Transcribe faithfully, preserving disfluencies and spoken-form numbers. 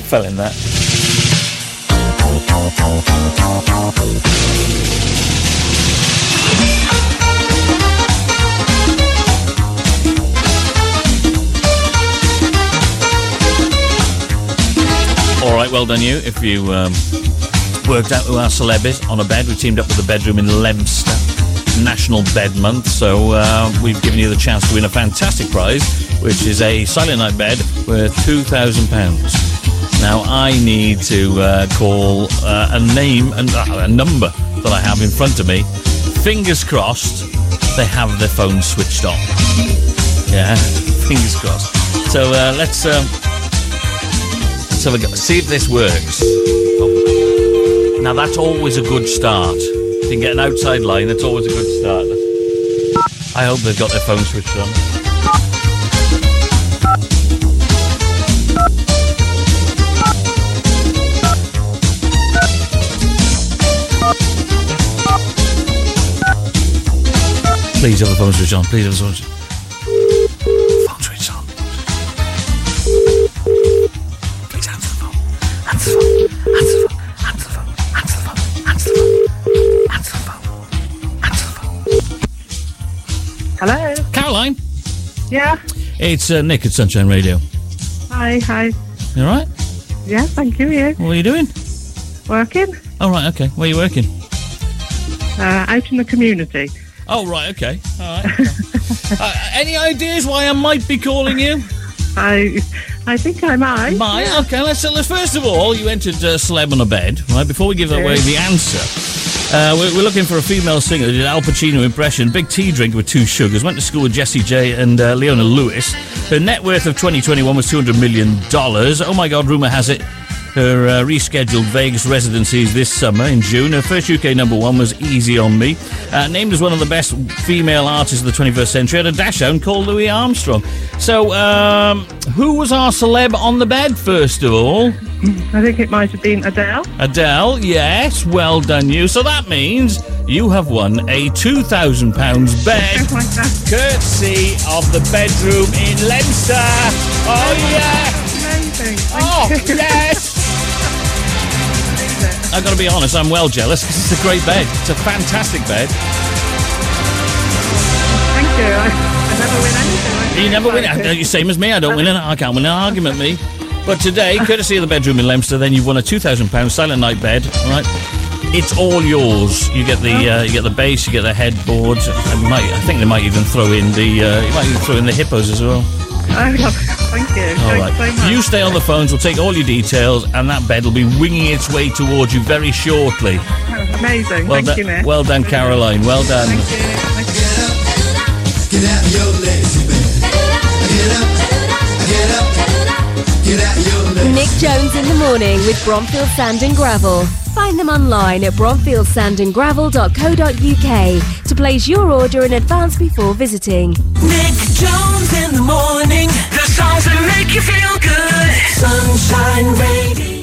fell in that. All right, well done you. If you um, worked out who our celeb is on a bed, we teamed up with the Bedroom in Leominster, National Bed Month, so uh, we've given you the chance to win a fantastic prize, which is a Silent Night bed worth two thousand pounds. Now, I need to uh, call uh, a name and uh, a number that I have in front of me. Fingers crossed, they have their phone switched on. Yeah, fingers crossed. So uh, let's... Um, So we go. See if this works. Oh. Now that's always a good start. If you can get an outside line, that's always a good start. I hope they've got their phone switched on. Please have the phone switched on. Please have the phone switched on. Phone switched on. Answer the phone, answer the phone, answer the phone, answer the phone, answer the phone, answer the phone, answer the phone. Hello? Caroline? Yeah? It's uh, Nick at Sunshine Radio. Hi, hi. You alright? Yeah, thank you, you. What are you doing? Working. Oh, right, okay. Where are you working? Uh, out in the community. Oh, right, okay. Alright. Okay. uh, any ideas why I might be calling you? I... I think I might. Might? Yeah. Okay, let's, uh, let's first of all, you entered uh, Celeb on a Bed, right? Before we give yeah. away the answer, uh, we're, we're looking for a female singer who did Al Pacino impression, big tea drinker with two sugars, went to school with Jessie J and uh, Leona Lewis. Her net worth of twenty twenty-one was two hundred million dollars. Oh my God, rumour has it her uh, rescheduled Vegas residencies this summer in June. Her first U K number one was Easy On Me. Uh, named as one of the best female artists of the twenty-first century, had a dash down called Louis Armstrong. So, um, who was our celeb on the bed, first of all? I think it might have been Adele. Adele, yes. Well done, you. So that means you have won a two thousand pounds bed, Oh my God. courtesy of the Bedroom in Leominster. Oh, yeah. Amazing. Thank Oh, you. yes. I've got to be honest, I'm well jealous because it's a great bed. It's a fantastic bed. Thank you. I, I never win anything. I You never win. like You're it. same as me. I don't win. An, I can't win an argument, me. But today, courtesy of the Bedroom in Leominster, then you've won a two thousand pounds Silent Night bed. All right, it's all yours. You get the uh, you get the base, you get the headboard. I, might, I think they might even throw in the uh, you might even throw in the hippos as well. I love it. Thank you. All Thanks right, so much. you stay on the phones. We'll take all your details, and that bed will be winging its way towards you very shortly. Oh, amazing. Well Thank done, you, Nick. well done, Caroline. Well done. Thank you. Thank you. Get out your lazy bed. Get up, get up, get out your lazy Nick Jones in the morning with Bromfield Sand and Gravel. Find them online at bromfield sand and gravel dot co dot uk to place your order in advance before visiting. Nick Jones in the morning. The songs that make you feel good. Sunshine Radio.